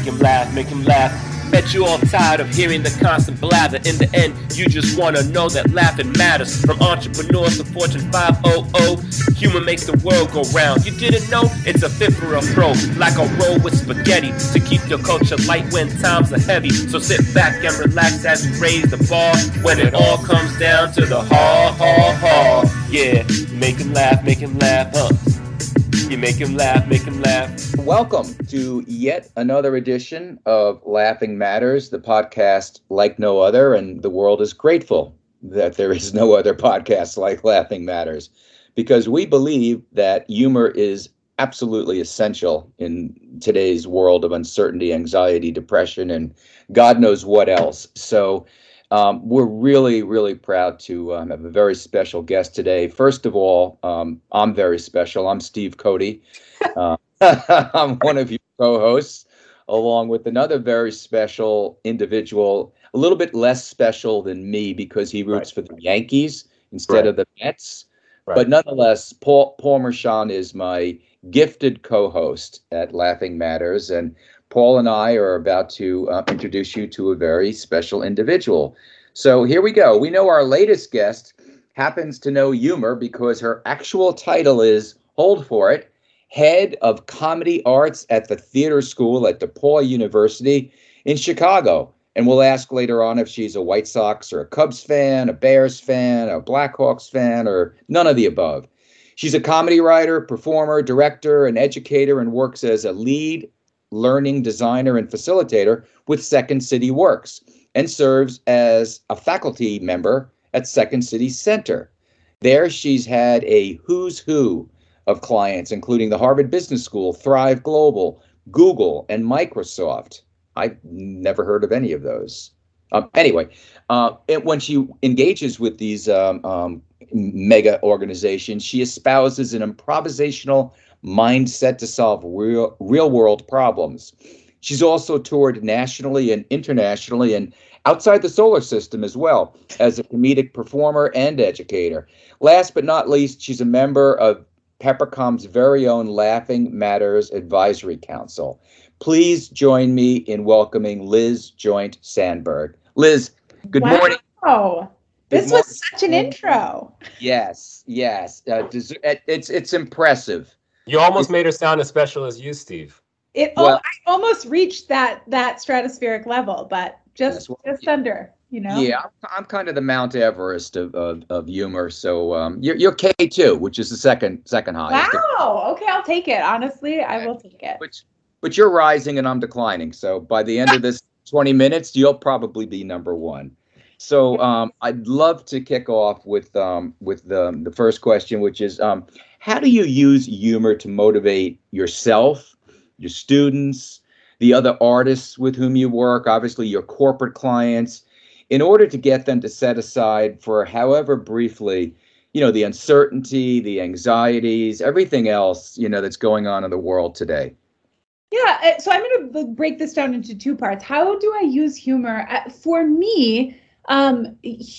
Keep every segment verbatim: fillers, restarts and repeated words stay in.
him laugh, make him laugh. Bet you all tired of hearing the constant blather. In the end, you just wanna know that laughing matters. From entrepreneurs to Fortune five hundred, humor makes the world go round. You didn't know? It's a fifth for a pro, like a roll with spaghetti, to keep your culture light when times are heavy. So sit back and relax as we raise the bar, when it all comes down to the ha ha ha. Yeah, make him laugh, make him laugh, huh? You make him laugh, make him laugh. Welcome to yet another edition of Laughing Matters, the podcast like no other, and the world is grateful that there is no other podcast like Laughing Matters, because we believe that humor is absolutely essential in today's world of uncertainty, anxiety, depression, and God knows what else. So Um, we're really, really proud to um, have a very special guest today. First of all, um, I'm very special. I'm Steve Cody. Uh, I'm one of your co-hosts, along with another very special individual, a little bit less special than me because he roots right. for the Yankees instead right. of the Mets. Right. But nonetheless, Paul, Paul Mershon is my gifted co-host at Laughing Matters, and Paul and I are about to uh, introduce you to a very special individual. So here we go. We know our latest guest happens to know humor because her actual title is, hold for it, Head of Comedy Arts at the Theater School at DePaul University in Chicago. And we'll ask later on if she's a White Sox or a Cubs fan, a Bears fan, a Blackhawks fan, or none of the above. She's a comedy writer, performer, director, and educator, and works as a lead learning designer and facilitator with Second City Works, and serves as a faculty member at Second City Center. There she's had a who's who of clients, including the Harvard Business School, Thrive Global, Google, and Microsoft. I've never heard of any of those. Um, anyway, uh, it, when she engages with these um, um, mega organizations, she espouses an improvisational mindset to solve real real world problems. She's also toured nationally and internationally and outside the solar system as well as a comedic performer and educator. Last but not least, she's a member of Peppercom's very own Laughing Matters Advisory Council. Please join me in welcoming Liz Joint Sandberg. Liz, good wow. morning. Oh, this good was such an intro. Yes, yes. Uh, it's it's impressive. You almost made her sound as special as you, Steve. It Well- oh, I almost reached that that stratospheric level, but just Yes, well, just yeah. under, you know. Yeah, I'm, I'm kind of the Mount Everest of of, of humor. So um, you're you're K two, which is the second second highest. Wow. Okay, I'll take it. Honestly, I will take it. But but you're rising and I'm declining. So by the end of this twenty minutes, you'll probably be number one. So um, I'd love to kick off with um, with the the first question, which is um, how do you use humor to motivate yourself, your students, the other artists with whom you work, obviously your corporate clients, in order to get them to set aside for however briefly, you know, the uncertainty, the anxieties, everything else, you know, that's going on in the world today? Yeah, uh, so I'm going to break this down into two parts. How do I use humor? Uh, For me, um,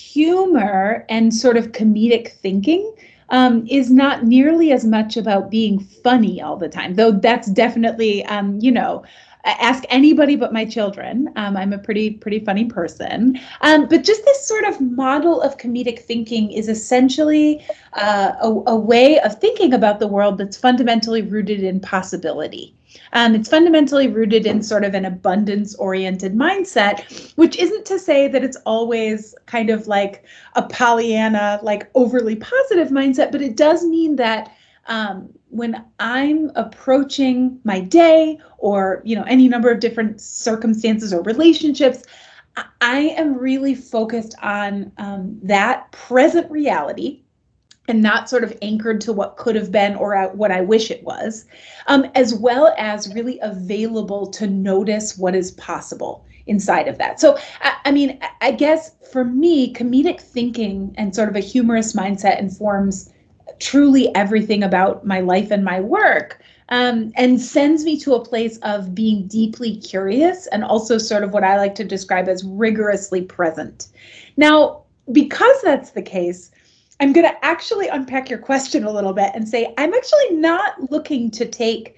humor and sort of comedic thinking um, is not nearly as much about being funny all the time, though that's definitely, um, you know, ask anybody but my children. Um, I'm a pretty, pretty funny person. Um, but just this sort of model of comedic thinking is essentially uh, a, a way of thinking about the world that's fundamentally rooted in possibility. Um, it's fundamentally rooted in sort of an abundance-oriented mindset, which isn't to say that it's always kind of like a Pollyanna, like overly positive mindset, but it does mean that um, when I'm approaching my day or, you know, any number of different circumstances or relationships, I am really focused on um, that present reality and not sort of anchored to what could have been or what I wish it was, um, as well as really available to notice what is possible inside of that. So, I, I mean, I guess for me, comedic thinking and sort of a humorous mindset informs truly everything about my life and my work, um, and sends me to a place of being deeply curious and also sort of what I like to describe as rigorously present. Now, because that's the case, I'm going to actually unpack your question a little bit and say, I'm actually not looking to take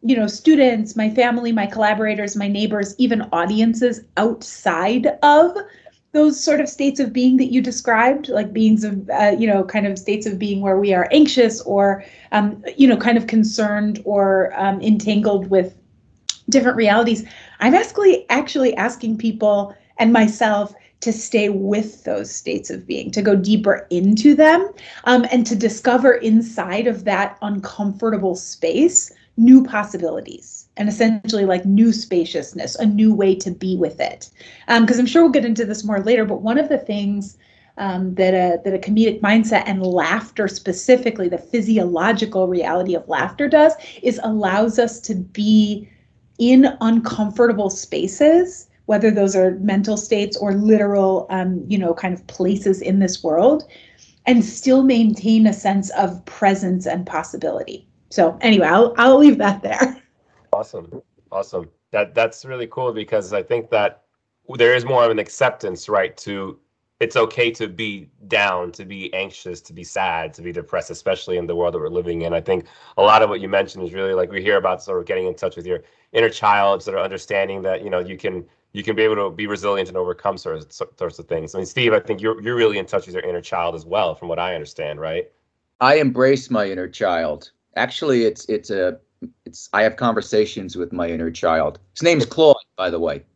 you know, students, my family, my collaborators, my neighbors, even audiences outside of those sort of states of being that you described, like beings of, uh, you know, kind of states of being where we are anxious or, um, you know, kind of concerned or um, entangled with different realities. I'm actually actually asking people and myself to stay with those states of being, to go deeper into them, um, and to discover inside of that uncomfortable space new possibilities and essentially like new spaciousness, a new way to be with it. Because um, I'm sure we'll get into this more later, but one of the things um, that a that a comedic mindset and laughter specifically, the physiological reality of laughter does, is allows us to be in uncomfortable spaces, whether those are mental states or literal, um, you know, kind of places in this world, and still maintain a sense of presence and possibility. So anyway, I'll I'll leave that there. Awesome. Awesome. That that's really cool, because I think that there is more of an acceptance, right, to it's okay to be down, to be anxious, to be sad, to be depressed, especially in the world that we're living in. I think a lot of what you mentioned is really like we hear about sort of getting in touch with your inner child, sort of understanding that, you know, you can you can be able to be resilient and overcome sorts of, sorts of things. I mean, Steve, I think you're you're really in touch with your inner child as well, from what I understand, right? I embrace my inner child. Actually, it's it's a it's I have conversations with my inner child. His name's Claude, by the way.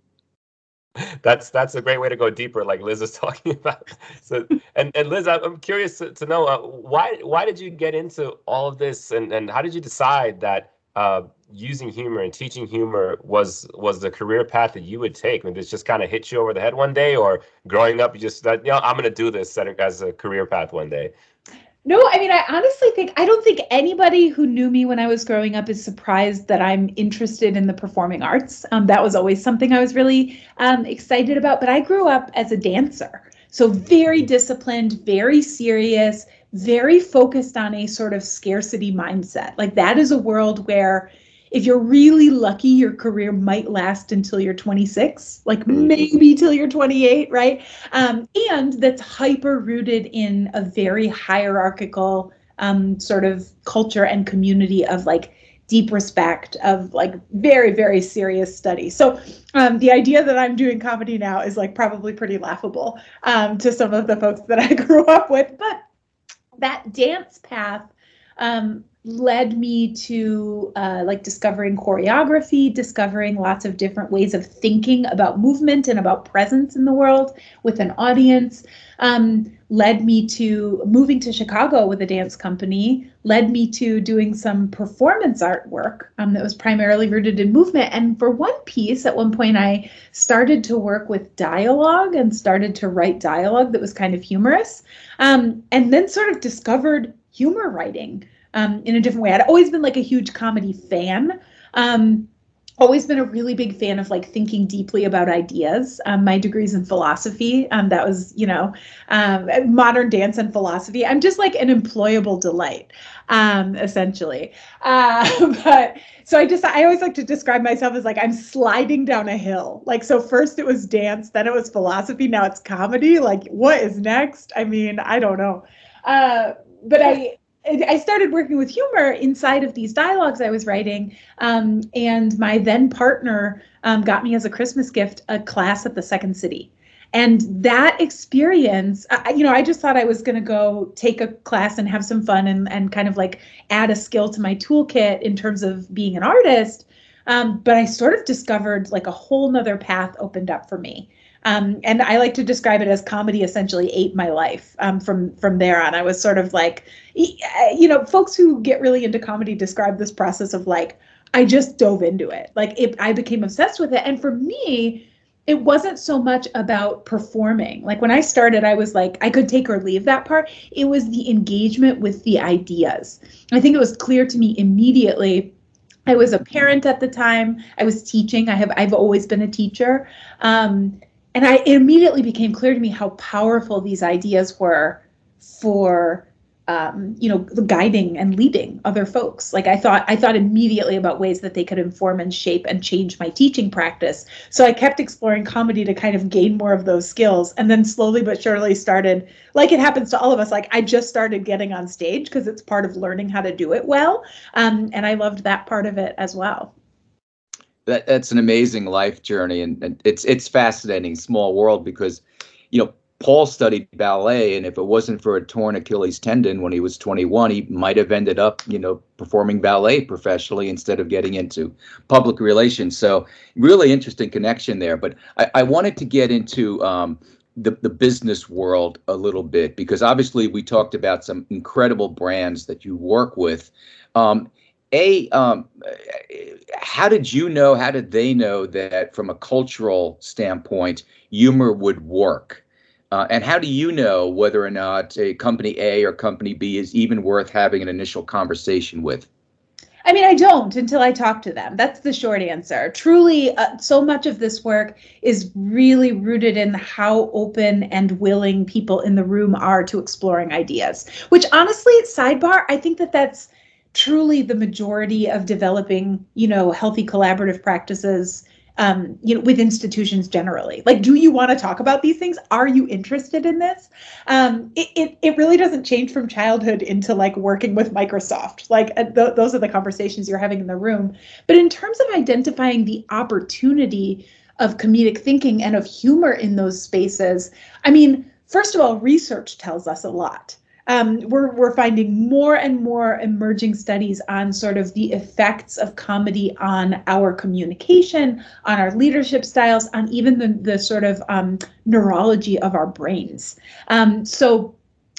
That's that's a great way to go deeper, like Liz is talking about. So, and, and Liz, I'm curious to, to know uh, why why did you get into all of this, and, and how did you decide that uh, using humor and teaching humor was was the career path that you would take? I mean, this just kind of hit you over the head one day, or growing up, you just thought, you know, I'm going to do this as a career path one day? No, I mean, I honestly think, I don't think anybody who knew me when I was growing up is surprised that I'm interested in the performing arts. Um, that was always something I was really um, excited about. But I grew up as a dancer. So very disciplined, very serious, very focused on a sort of scarcity mindset. Like that is a world where if you're really lucky, your career might last until you're twenty-six, like maybe till you're twenty-eight, right? Um, and that's hyper rooted in a very hierarchical um, sort of culture and community of like deep respect, of like very, very serious study. So um, the idea that I'm doing comedy now is like probably pretty laughable um, to some of the folks that I grew up with. But that dance path um, led me to uh, like discovering choreography, discovering lots of different ways of thinking about movement and about presence in the world with an audience, um, led me to moving to Chicago with a dance company, led me to doing some performance art work um, that was primarily rooted in movement. And for one piece, at one point, I started to work with dialogue and started to write dialogue that was kind of humorous, um, and then sort of discovered humor writing Um, in a different way. I'd always been like a huge comedy fan, um, always been a really big fan of like thinking deeply about ideas. Um, my degree's in philosophy. Um, that was, you know, um, modern dance and philosophy. I'm just like an employable delight, um, essentially. Uh, but so I just, I always like to describe myself as like, I'm sliding down a hill. Like, so first it was dance, then it was philosophy, now it's comedy. Like, what is next? I mean, I don't know. Uh, but I, I started working with humor inside of these dialogues I was writing, um, and my then partner um, got me as a Christmas gift a class at the Second City. And that experience, I, you know, I just thought I was going to go take a class and have some fun and, and kind of like add a skill to my toolkit in terms of being an artist. Um, but I sort of discovered like a whole nother path opened up for me. Um, and I like to describe it as comedy essentially ate my life um, from from there on. I was sort of like, you know, folks who get really into comedy describe this process of like, I just dove into it. Like it, I became obsessed with it. And for me, it wasn't so much about performing. Like when I started, I was like, I could take or leave that part. It was the engagement with the ideas. I think it was clear to me immediately. I was a parent at the time. I was teaching. I have, I've always been a teacher. Um, And I, it immediately became clear to me how powerful these ideas were for um, you know, guiding and leading other folks. Like I thought, I thought immediately about ways that they could inform and shape and change my teaching practice. So I kept exploring comedy to kind of gain more of those skills. And then slowly but surely started, like it happens to all of us, like I just started getting on stage because it's part of learning how to do it well. Um, and I loved that part of it as well. That, that's an amazing life journey. And, and it's, it's fascinating, small world, because, you know, Paul studied ballet, and if it wasn't for a torn Achilles tendon when he was twenty-one, he might have ended up, you know, performing ballet professionally instead of getting into public relations. So really interesting connection there. But I, I wanted to get into um, the, the business world a little bit, because obviously we talked about some incredible brands that you work with. Um, A, um, how did you know, how did they know that from a cultural standpoint, humor would work? Uh, and how do you know whether or not a company A or company B is even worth having an initial conversation with? I mean, I don't until I talk to them. That's the short answer. Truly, uh, so much of this work is really rooted in how open and willing people in the room are to exploring ideas, which honestly, sidebar, I think that that's truly the majority of developing, you know, healthy collaborative practices Um, you know, with institutions generally. Like, do you want to talk about these things? Are you interested in this? Um, it, it it really doesn't change from childhood into like working with Microsoft. Like uh, th- those are the conversations you're having in the room. But in terms of identifying the opportunity of comedic thinking and of humor in those spaces, I mean, first of all, research tells us a lot. Um, we're we're finding more and more emerging studies on sort of the effects of comedy on our communication, on our leadership styles, on even the the sort of um, neurology of our brains. Um, so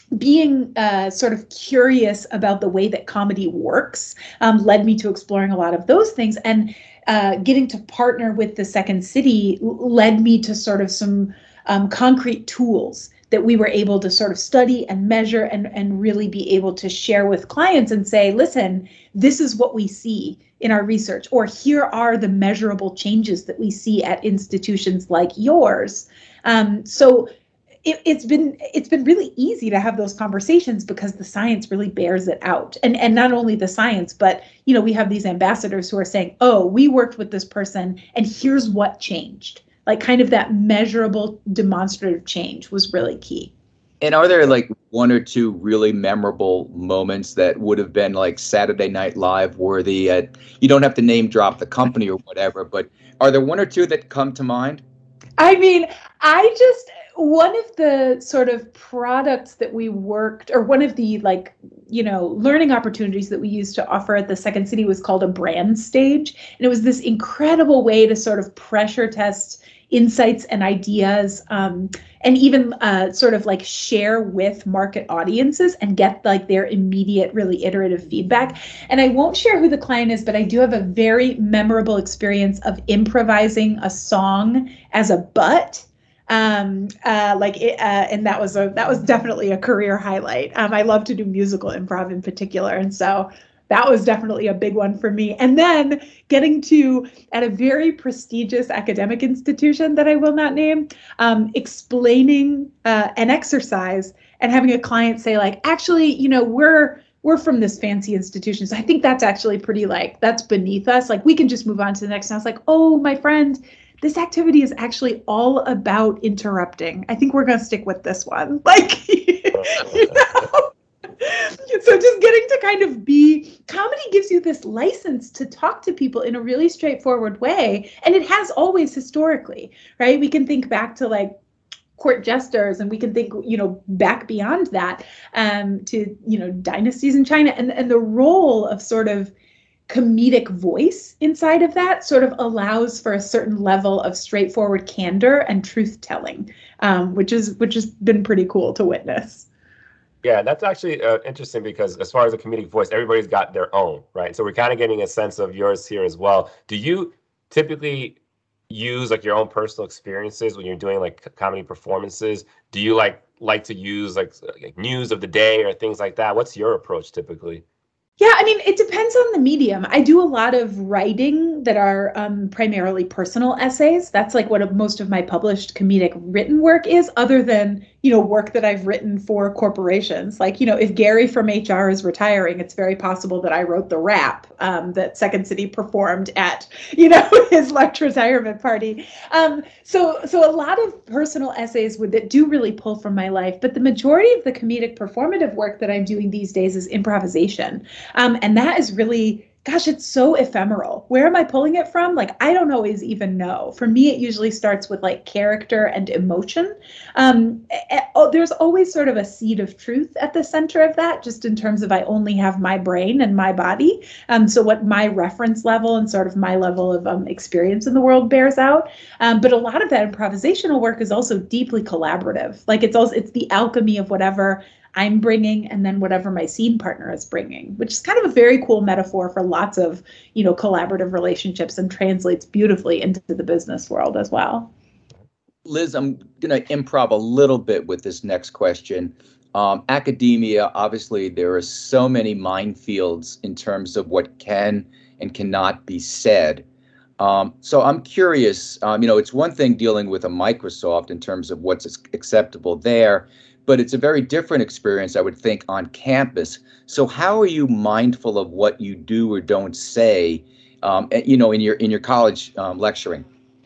being uh, sort of curious about the way that comedy works um, led me to exploring a lot of those things. And uh, getting to partner with the Second City led me to sort of some um, concrete tools that we were able to sort of study and measure and, and really be able to share with clients and say, listen, this is what we see in our research, or here are the measurable changes that we see at institutions like yours. Um, so it, it's been it's been really easy to have those conversations because the science really bears it out. And, and not only the science, but you know, we have these ambassadors who are saying, oh, we worked with this person and here's what changed. Like kind of that measurable demonstrative change was really key. And are there like one or two really memorable moments that would have been like Saturday Night Live worthy? At, you don't have to name drop the company or whatever, but are there one or two that come to mind? I mean, I just, one of the sort of products that we worked, or one of the like, you know, learning opportunities that we used to offer at the Second City was called a brand stage. And it was this incredible way to sort of pressure test insights and ideas, um, and even uh, sort of like share with market audiences and get like their immediate, really iterative feedback. And I won't share who the client is, but I do have a very memorable experience of improvising a song as a butt. Um, uh, like, it, uh, and that was a that was definitely a career highlight. Um, I love to do musical improv in particular, and so that was definitely a big one for me. And then getting to, at a very prestigious academic institution that I will not name, um, explaining uh, an exercise and having a client say like, actually, you know, we're we're from this fancy institution. So I think that's actually pretty like, that's beneath us. Like we can just move on to the next. And I was like, oh, my friend, this activity is actually all about interrupting. I think we're going to stick with this one. Like, you know? So just getting to kind of be, comedy gives you this license to talk to people in a really straightforward way. And it has always historically, right? We can think back to like court jesters, and we can think, you know, back beyond that um, to, you know, dynasties in China, and, and the role of sort of comedic voice inside of that sort of allows for a certain level of straightforward candor and truth telling, um, which is which has been pretty cool to witness. Yeah, that's actually uh, interesting because as far as a comedic voice, everybody's got their own, right? So we're kind of getting a sense of yours here as well. Do you typically use like your own personal experiences when you're doing like comedy performances? Do you like like to use like, like news of the day or things like that? What's your approach typically? Yeah, I mean, it depends on the medium. I do a lot of writing written that are um, primarily personal essays. That's like what most of my published comedic written work is, other than, you know, work that I've written for corporations. Like, you know, if Gary from H R is retiring, it's very possible that I wrote the rap um, that Second City performed at, you know, his like retirement party. Um, so, so a lot of personal essays would, that do really pull from my life, but the majority of the comedic performative work that I'm doing these days is improvisation. Um, and that is really, gosh, it's so ephemeral. Where am I pulling it from? Like, I don't always even know. For me, it usually starts with like character and emotion. Um, oh, there's always sort of a seed of truth at the center of that, just in terms of I only have my brain and my body. Um, so what my reference level and sort of my level of um, experience in the world bears out. Um, but a lot of that improvisational work is also deeply collaborative. Like it's also, it's the alchemy of whatever I'm bringing and then whatever my scene partner is bringing, which is kind of a very cool metaphor for lots of, you know, collaborative relationships and translates beautifully into the business world as well. Liz, I'm going to improv a little bit with this next question. Um, academia, obviously, there are so many minefields in terms of what can and cannot be said. Um, so I'm curious, um, you know, it's one thing dealing with a Microsoft in terms of what's acceptable there, but it's a very different experience, I would think, on campus. So how are you mindful of what you do or don't say, um, you know, in your in your college um, lecturing?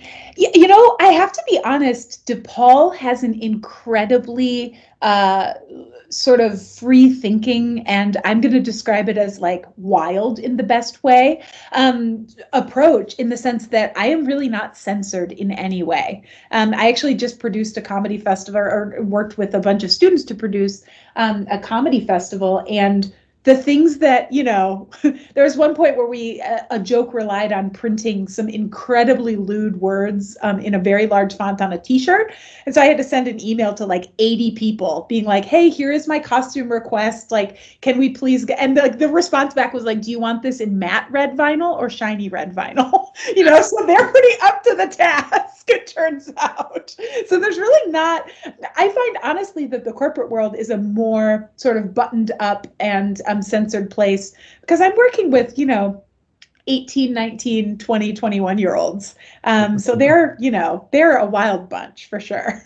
You know, I have to be honest, DePaul has an incredibly uh, sort of free thinking, and I'm going to describe it as like wild in the best way, um, approach, in the sense that I am really not censored in any way. Um, I actually just produced a comedy festival, or worked with a bunch of students to produce um, a comedy festival, and the things that, you know, there was one point where we, a, a joke relied on printing some incredibly lewd words um, in a very large font on a t-shirt. And so I had to send an email to like eighty people being like, hey, here is my costume request. Like, can we please get, and the, the response back was like, do you want this in matte red vinyl or shiny red vinyl? You know, so they're pretty up to the task, it turns out. So there's really not, I find honestly that the corporate world is a more sort of buttoned up and um, censored place, because I'm working with, you know, eighteen, nineteen, twenty, twenty-one year olds. Um, so they're, you know, they're a wild bunch for sure.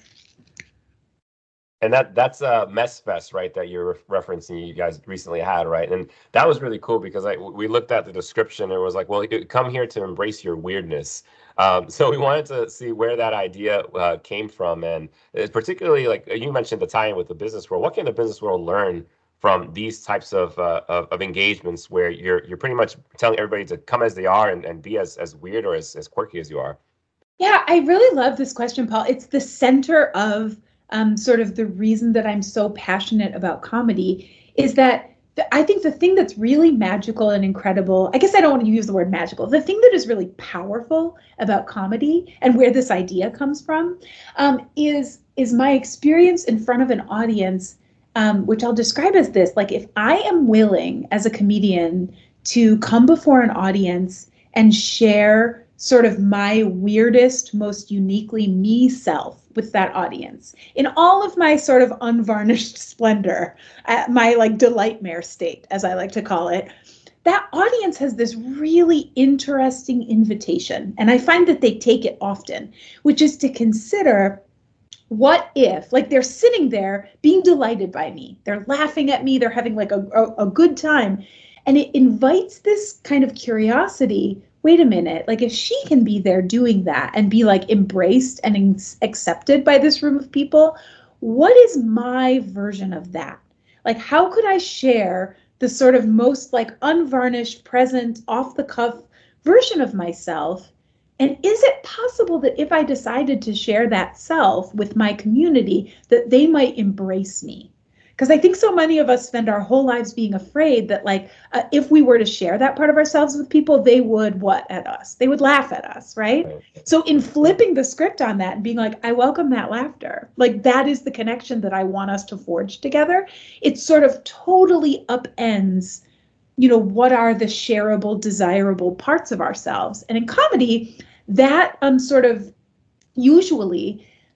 And that that's a Mess Fest, right, that you're referencing, you guys recently had, right? And that was really cool because I, we looked at the description and it was like, well, come here to embrace your weirdness. Um, so we wanted to see where that idea uh, came from. And particularly, like you mentioned, the tie-in with the business world. What can the business world learn from these types of, uh, of of engagements where you're you're pretty much telling everybody to come as they are and, and be as, as weird or as, as quirky as you are? Yeah, I really love this question, Paul. It's the center of um, sort of the reason that I'm so passionate about comedy, is that the, I think the thing that's really magical and incredible, I guess I don't want to use the word magical, the thing that is really powerful about comedy and where this idea comes from um, is, is my experience in front of an audience, Um, which I'll describe as this: like, if I am willing as a comedian to come before an audience and share sort of my weirdest, most uniquely me self with that audience in all of my sort of unvarnished splendor, at my like delightmare state, as I like to call it, that audience has this really interesting invitation. And I find that they take it often, which is to consider, what if, like, they're sitting there being delighted by me, they're laughing at me, they're having like a, a, a good time, and it invites this kind of curiosity. Wait a minute, like, if she can be there doing that and be like embraced and in- accepted by this room of people, what is my version of that? Like, how could I share the sort of most like unvarnished, present, off the cuff version of myself? And is it possible that if I decided to share that self with my community, that they might embrace me? Because I think so many of us spend our whole lives being afraid that, like, uh, if we were to share that part of ourselves with people, they would what at us? They would laugh at us, right? So in flipping the script on that and being like, I welcome that laughter, like, that is the connection that I want us to forge together, it sort of totally upends, you know, what are the shareable, desirable parts of ourselves. And in comedy, that um sort of usually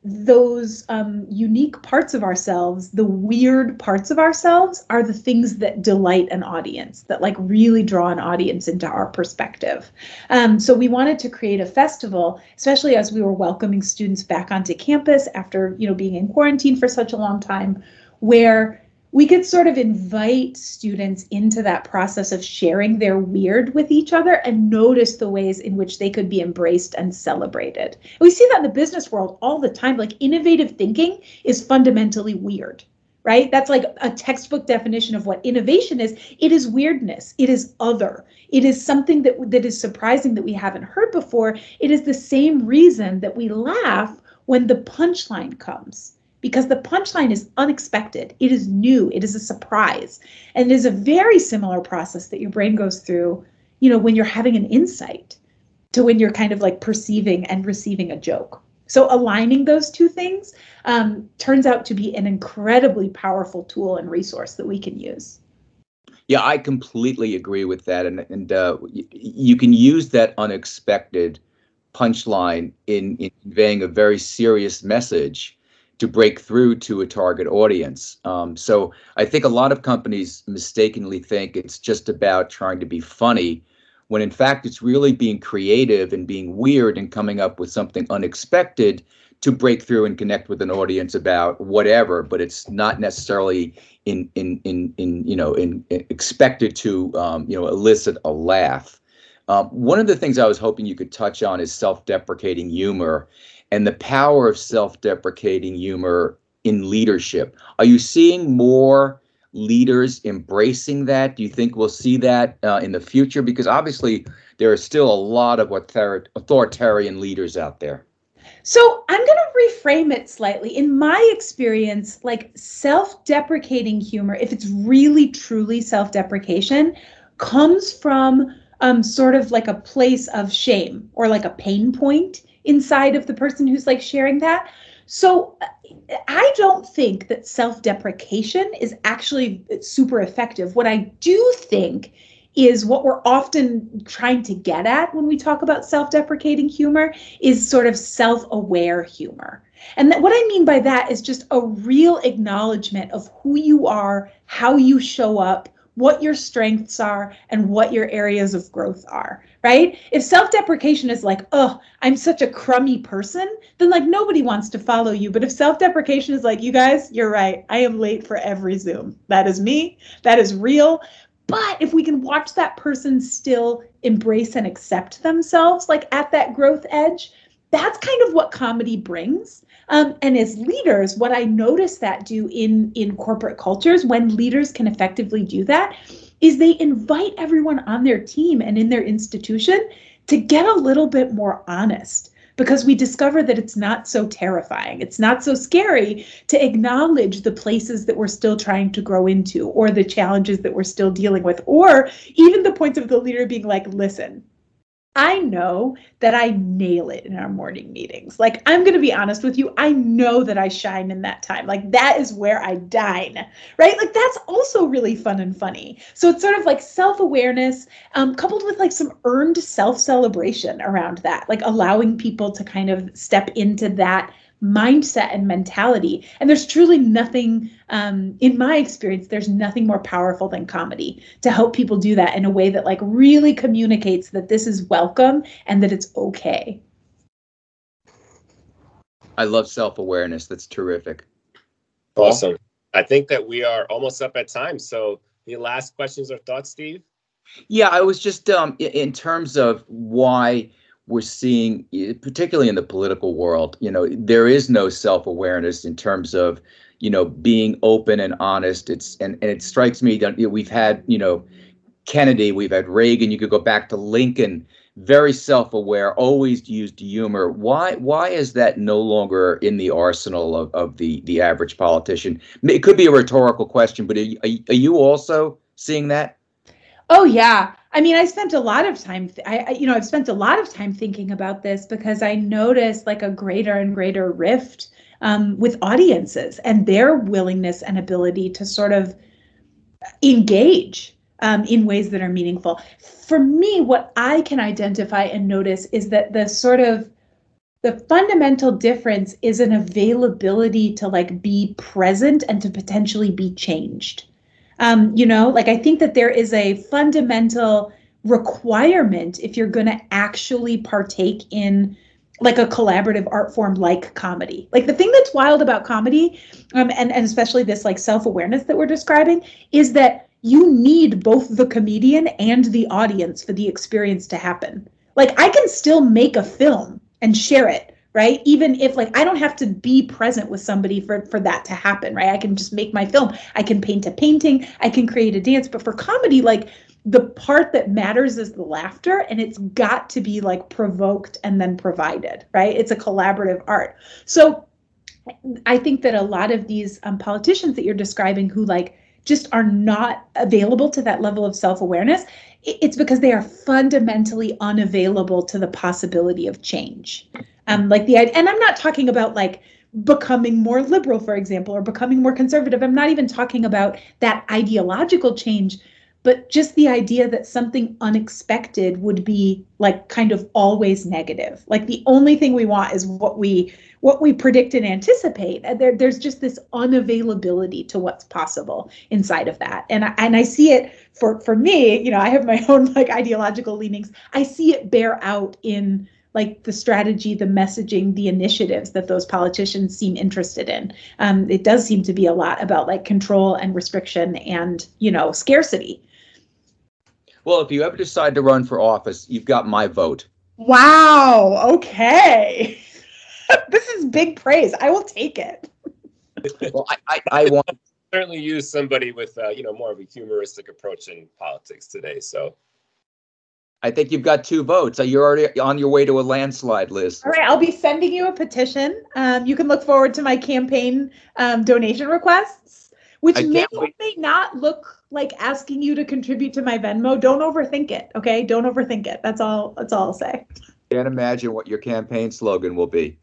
those um, unique parts of ourselves, the weird parts of ourselves, are the things that delight an audience, that like really draw an audience into our perspective. Um, so we wanted to create a festival, especially as we were welcoming students back onto campus after, you know, being in quarantine for such a long time, where we could sort of invite students into that process of sharing their weird with each other and notice the ways in which they could be embraced and celebrated. We see that in the business world all the time. Like, innovative thinking is fundamentally weird, right? That's like a textbook definition of what innovation is. It is weirdness. It is other. It is something that, that is surprising that we haven't heard before. It is the same reason that we laugh when the punchline comes, because the punchline is unexpected. It is new. It is a surprise. And it is a very similar process that your brain goes through, you know, when you're having an insight to when you're kind of like perceiving and receiving a joke. So aligning those two things um, turns out to be an incredibly powerful tool and resource that we can use. Yeah, I completely agree with that. And, and uh, y- you can use that unexpected punchline in, in conveying a very serious message to break through to a target audience. Um, so I think a lot of companies mistakenly think it's just about trying to be funny, when in fact it's really being creative and being weird and coming up with something unexpected to break through and connect with an audience about whatever. But it's not necessarily in in in in you know in, in expected to um, you know elicit a laugh. Um, one of the things I was hoping you could touch on is self-deprecating humor and the power of self-deprecating humor in leadership. Are you seeing more leaders embracing that? Do you think we'll see that uh, in the future? Because obviously there are still a lot of author- authoritarian leaders out there. So I'm going to reframe it slightly. In my experience, like, self-deprecating humor, if it's really truly self-deprecation, comes from um, sort of like a place of shame or like a pain point inside of the person who's like sharing that. So I don't think that self-deprecation is actually super effective. What I do think is what we're often trying to get at when we talk about self-deprecating humor is sort of self-aware humor. And that, what I mean by that is just a real acknowledgement of who you are, how you show up, what your strengths are, and what your areas of growth are, right? If self-deprecation is like, oh, I'm such a crummy person, then like nobody wants to follow you. But if self-deprecation is like, you guys, you're right, I am late for every Zoom. That is me. That is real. But if we can watch that person still embrace and accept themselves, like at that growth edge, that's kind of what comedy brings. Um, and as leaders, what I notice that do in, in corporate cultures, when leaders can effectively do that, is they invite everyone on their team and in their institution to get a little bit more honest, because we discover that it's not so terrifying. It's not so scary to acknowledge the places that we're still trying to grow into, or the challenges that we're still dealing with, or even the points of the leader being like, listen, I know that I nail it in our morning meetings. Like, I'm going to be honest with you. I know that I shine in that time. Like, that is where I dine, right? Like, that's also really fun and funny. So it's sort of like self-awareness um, coupled with like some earned self-celebration around that, like allowing people to kind of step into that mindset and mentality. And there's truly nothing, um, in my experience, there's nothing more powerful than comedy to help people do that in a way that like really communicates that this is welcome and that it's okay. I love self-awareness. That's terrific. Awesome. I think that we are almost up at time. So any last questions or thoughts, Steve? Yeah, I was just um, in terms of why we're seeing, particularly in the political world, you know, there is no self-awareness in terms of, you know, being open and honest. It's and, and it strikes me that, you know, we've had, you know, Kennedy, we've had Reagan, you could go back to Lincoln, very self-aware, always used humor. Why why is that no longer in the arsenal of, of the, the average politician? It could be a rhetorical question, but are, are you also seeing that? Oh, yeah. I mean, I spent a lot of time, I, you know, I've spent a lot of time thinking about this because I noticed like a greater and greater rift um, with audiences and their willingness and ability to sort of engage um, in ways that are meaningful. For me, what I can identify and notice is that the sort of the fundamental difference is an availability to like be present and to potentially be changed. Um, you know, like I think that there is a fundamental requirement if you're going to actually partake in like a collaborative art form like comedy. Like the thing that's wild about comedy, um, and, and especially this like self-awareness that we're describing, is that you need both the comedian and the audience for the experience to happen. Like I can still make a film and share it, right? Even if like I don't have to be present with somebody for, for that to happen, right? I can just make my film. I can paint a painting. I can create a dance. But for comedy, like the part that matters is the laughter, and it's got to be like provoked and then provided, right? It's a collaborative art. So I think that a lot of these um, politicians that you're describing who like just are not available to that level of self-awareness, it's because they are fundamentally unavailable to the possibility of change. Um, like the, and I'm not talking about like becoming more liberal, for example, or becoming more conservative. I'm not even talking about that ideological change, but just the idea that something unexpected would be like kind of always negative. Like the only thing we want is what we what we predict and anticipate. And there, there's just this unavailability to what's possible inside of that. And I, and I see it for, for me, you know, I have my own like ideological leanings. I see it bear out in like the strategy, the messaging, the initiatives that those politicians seem interested in. Um, it does seem to be a lot about like control and restriction and, you know, scarcity. Well, if you ever decide to run for office, you've got my vote. Wow. Okay. This is big praise. I will take it. Well, I, I, I want certainly use somebody with uh, you know, more of a humoristic approach in politics today. So I think you've got two votes. So you're already on your way to a landslide, Liz. All right, I'll be sending you a petition. Um, you can look forward to my campaign um, donation requests, which I may can't or wait. may not look like asking you to contribute to my Venmo. Don't overthink it, okay? Don't overthink it. That's all. That's all I'll say. Can't imagine what your campaign slogan will be.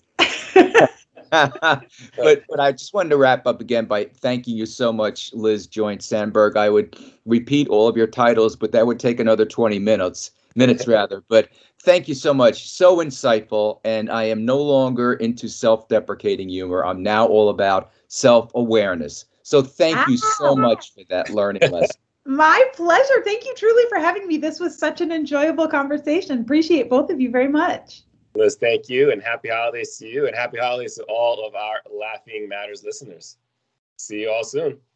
but but I just wanted to wrap up again by thanking you so much, Liz Joynt Sandberg. I would repeat all of your titles, but that would take another twenty minutes, minutes rather. But thank you so much. So insightful. And I am no longer into self-deprecating humor. I'm now all about self-awareness. So thank you so much for that learning lesson. My pleasure. Thank you truly for having me. This was such an enjoyable conversation. Appreciate both of you very much. Liz, thank you, and happy holidays to you, and happy holidays to all of our Laughing Matters listeners. See you all soon.